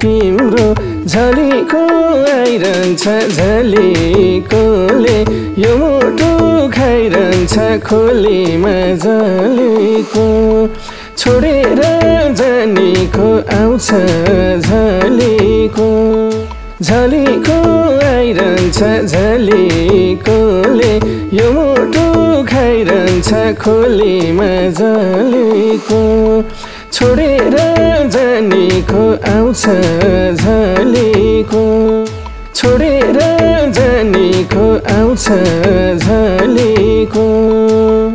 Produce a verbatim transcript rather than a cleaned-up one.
तिम्रो झलीको आइरहन्छ झलीकोले यो मुटु खाइरहन्छ खोलीमा झलीको छोडेर जानेको आउँछ झलीको झलीको आइरहन्छ झलीकोले यो मुटु खाइरहन्छ खोलीमा झलीको छोडेर जानेको आउँछ झलीको छोडेर जानेको आउँछ झलीको।